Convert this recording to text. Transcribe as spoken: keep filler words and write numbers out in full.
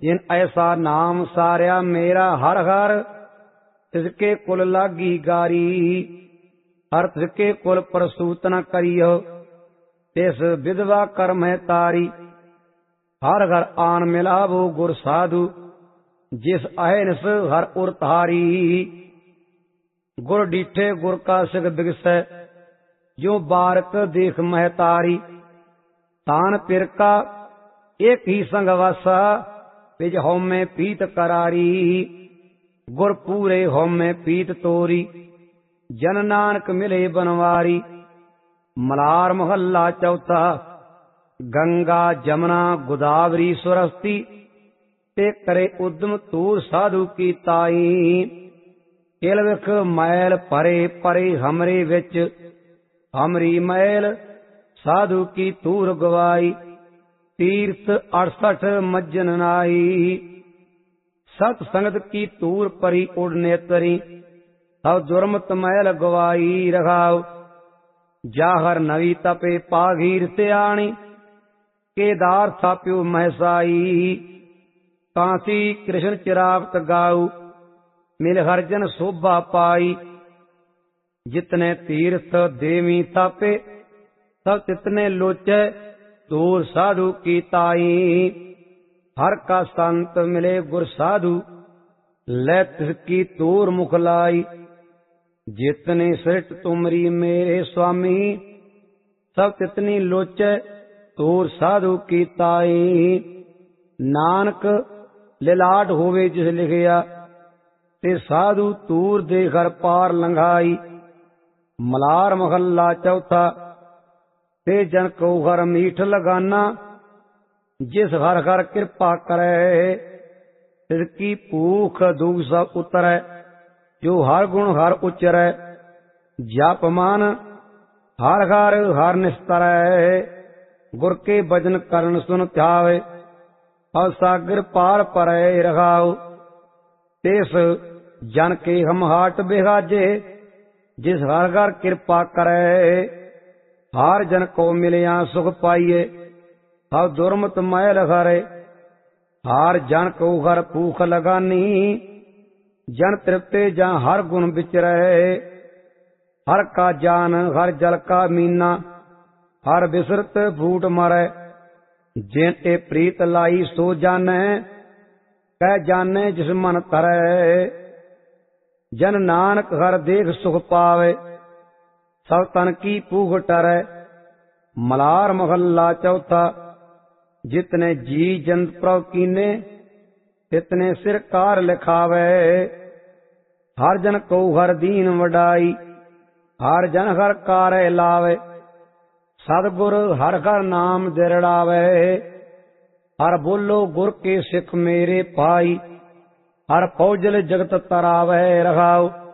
जिन ऐसा नाम सारिया मेरा हर हर, तिसके कुल लागी गारी। हर तिसके कुल प्रसूत न करियो, तिस विधवा कर्म है तारी। हर घर आन मिलावो गुर साधु, जिस अहनिस हर उर तारी। गुर डीठे गुर का सिख बिगसै, जो बारक देख महतारी। तान पिर का एक ही संग वासा, विज होमे पीत करारी। गुर पूरे होमे पीत तोरी, जन नानक मिले बनवारी। मलार मोहल्ला चौथा। गंगा जमुना गोदावरी सरस्वती, ते करे उद्यम तूर साधु की ताई। किलविख मैल परे परे हमरे विच, हमरी मैल साधु की तूर गवाई। तीर्थ अड़सठ मज्जन नाई, सत संगत की तूर परी उड़ने तरी। सब दुर्मत मैल गवाई रखाओ, जाहर नवी तपे पागीर त्याणी। केदार थाप्यो महसाई, कांसी कृष्ण चिराग गाऊ। मिल हरजन शोभा पाई, जितने तीर्थ देवी तापे। सब तितने लोचे तूर साधु की ताई। हर का संत मिले गुर साधु, ले तिसकी तूर मुखलाई। जितने सृष्ट तुमरी मेरे स्वामी, सब तितनी लोचे तूर साधु की ताई। नानक लिलाट होवे जिस लिखिया, ते साधु तूर दे घर पार लंघाई। मलार महल्ला चौथा। ते जन को घर मीठ लगाना, जिस हर हर कृपा करे। तिसकी भूख दुख सब उतरै, जो हर गुण हर उचरै। जप मान हर हर हर निस्तरै, गुर के भजन करण सुन ध्यावे। और सागर पार परै रखाओ, तिस जन के हम हाट बिहाजे। जिस हर हर कृपा करे, हर जन को मिलिया सुख पाइये। सब दुर्मत मैल हरे, हर जन को हर भूख लगानी। जन तृप्ते जा हर गुण विचरै, हर का जान हर जल का मीना। हर बिसरत फूट मरै, जिन ते प्रीत लाई सो जानै। कह जाने जिस मन तरै, जन नानक हर देख सुख पावे। सब तन की भूख टरै। मलार मोहल्ला चौथा। जितने जी जंत प्रभ कीने, तितने सिर कार लिखावे। हर जन को हर दीन वडाई, हर जन हर कार लावे। सतगुर हर हर नाम दिरड़ावे। हर बोलो गुर के सिख मेरे पाई, हर फौजल जगत तरावे रखाओ।